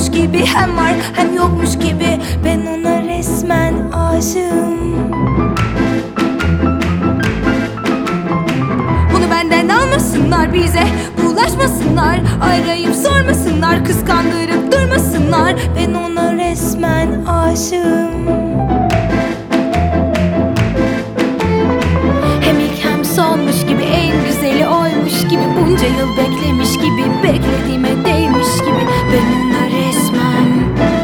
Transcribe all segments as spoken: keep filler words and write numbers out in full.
yokmuş gibi, hem var hem yokmuş gibi. Ben ona resmen aşığım. Bunu benden almasınlar, bize bulaşmasınlar, arayıp sormasınlar, kıskandırıp durmasınlar. Ben ona resmen aşığım. Hem ilk hem sonmuş gibi, en güzeli oymuş gibi, bunca yıl beklemiş gibi, beklediğime değmiş gibi. Ben ona resmen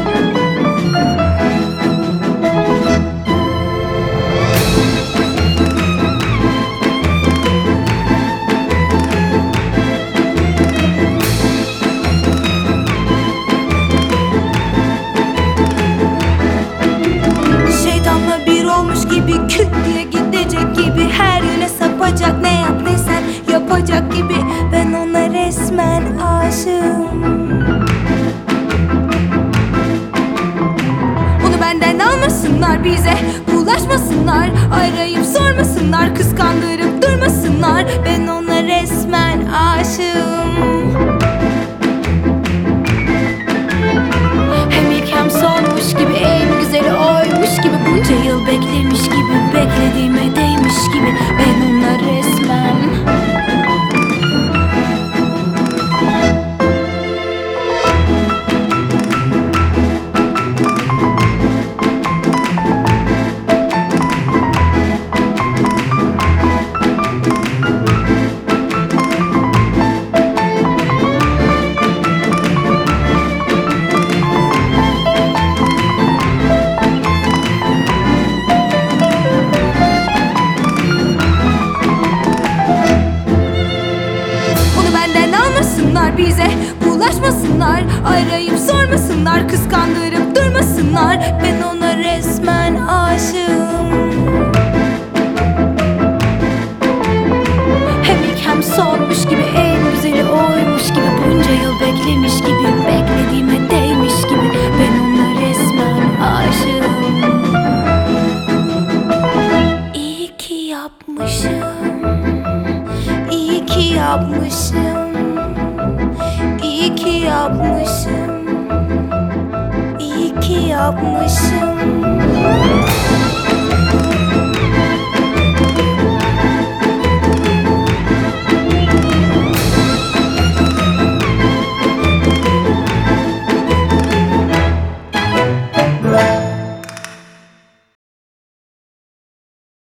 şeytanla bir olmuş gibi, küt diye gidecek gibi, her yöne sapacak, ne yap desen yapacak gibi. Ben ona resmen aşığım. Onu benden almasınlar, bize bulaşmasınlar, arayıp sormasınlar, kıskandırıp durmasınlar. Ben ona resmen aşığım. Hem ilk hem sonmuş gibi, en güzeli oymuş gibi, bunca yıl beklemiş gibi, beklediğime değmiş gibi. Ben ona resmen bize bulaşmasınlar, arayıp sormasınlar, kıskandırıp durmasınlar. Ben ona resmen aşığım. Hem ilk hem sonmuş gibi, en güzeli oymuş gibi, bunca yıl beklemiş gibi, beklediğime değmiş gibi. Ben ona resmen aşığım. İyi ki yapmışım, iyi ki yapmışım, İyi ki yapmışım, iyi ki yapmışım.